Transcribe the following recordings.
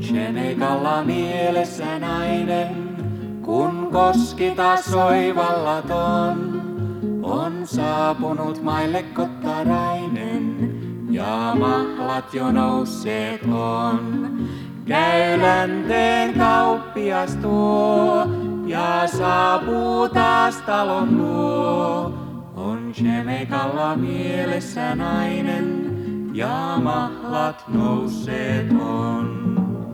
Shemeikalla mielessä nainen, kun koski taas oivallaton. On saapunut maille kottarainen, ja mahlat jo nousseet on. Käy länteen kauppias tuo, ja saapuu taas talon luo. On Shemeikalla mielessä nainen, ja mahlat nousseet on.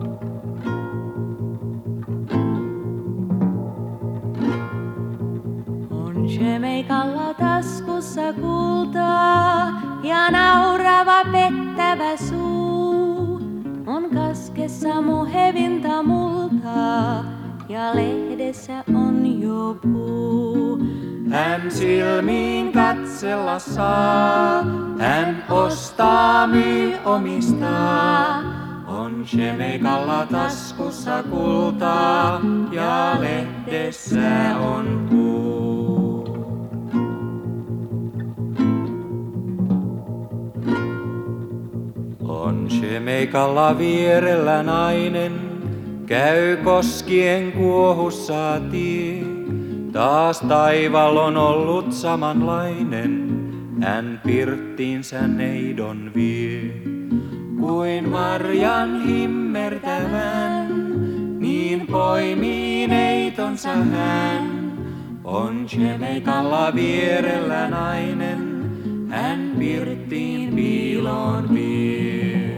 On Shemeikalla taskussa kultaa ja naurava pettävä suu. On kaskessa muhevinta multaa ja lehdessä on jo puu. Hän silmiin katsella saa, hän ostaa, myy, omistaa. On Shemeikalla taskussa kultaa ja lehdessä on puu. On Shemeikalla vierellä nainen, käy koskien kuohussa tie. Taas taival on ollut samanlainen, hän pirttiinsä neidon vie. Kuin marjan himmertävän, niin poimii neitonsa hän. On Shemeikalla vierellä nainen, hän pirttiin piiloon vie.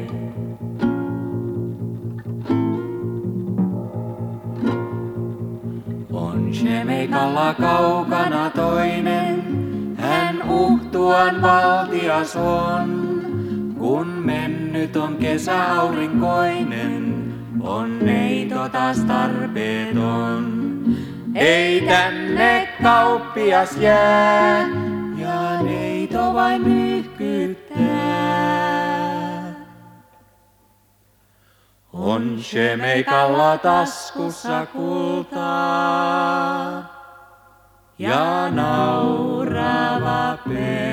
On Shemeikalla kaukana toinen, hän uhtuan valtias on. Kun mennyt on kesäaurinkoinen, on neito taas tarpeeton. Ei tänne kauppias jää, ja neito vain nyyhkyttää. On Shemeikalla taskussa kultaa ja naurava